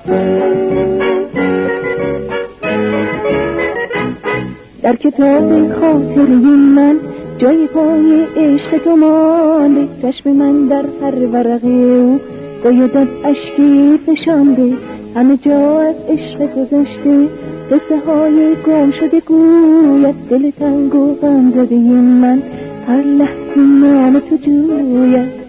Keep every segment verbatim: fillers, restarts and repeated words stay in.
در کتاب خاطره من جای پای عشق تو مانده، چشم من در هر ورقه او باید اشکی فشانده، همه جا از عشق گذشته قصه های گم شده گوید، دل تنگ و غم زده من هر لحظه نام تو جوید.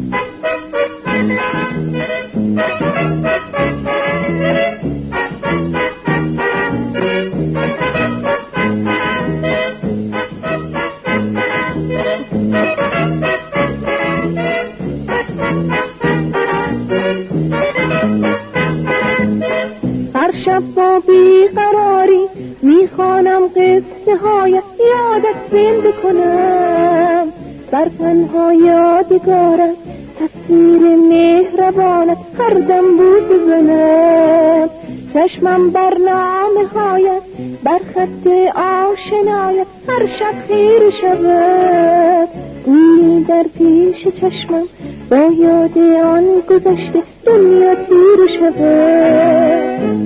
هر شب با بیقراری میخوانم قصه هایت، یادت زنده کنم بر تنها یادگارت، تصویر مهربانت هر دم بود بزنم، چشمم بر نامه هایت بر خط آشنایت هر شب خیره شود، گویی در پیش چشمم با یاد آن گذشته دنیا تیره شود.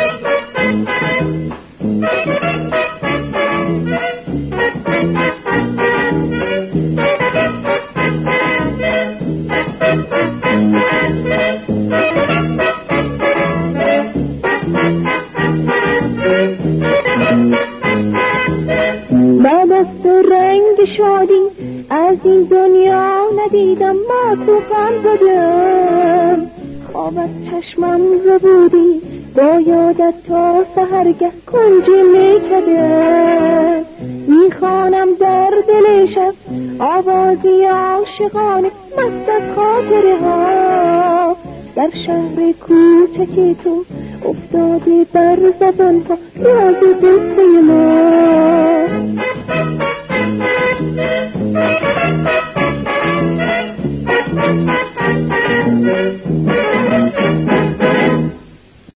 بعد از تو رنگ شادی از این دنیا ندیدم، ما تو غم زدم خواب از چشمم زبودی، با یادت تا سحرگه کنج میکدم، میخوانم در دل شب آوازی عاشقانه مست از خاطره ها، در شهر کوچکی تو افتاده بر زبان پا راز قصه ما.